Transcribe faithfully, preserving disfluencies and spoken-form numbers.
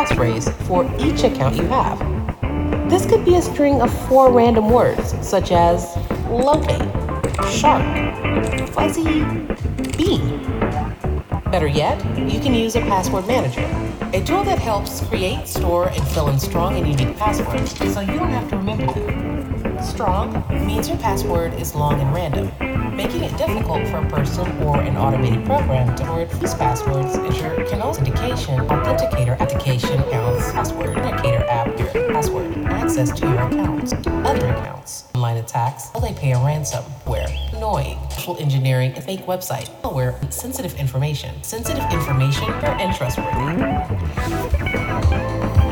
passphrase for each account you have. This could be a string of four random words, such as locate, shark, fuzzy, bean. Better yet, you can use a password manager, a tool that helps create, store, and fill in strong and unique passwords so you don't have to remember them. Strong means your password is long and random, making it difficult for a person or an automated program to word these passwords. Azure can also authentication, authenticator, application accounts, password, authenticator app, your password, access to your accounts, other accounts, online attacks, will they pay a ransom, where annoying, social engineering, a fake website, malware, sensitive information, sensitive information, and trustworthy.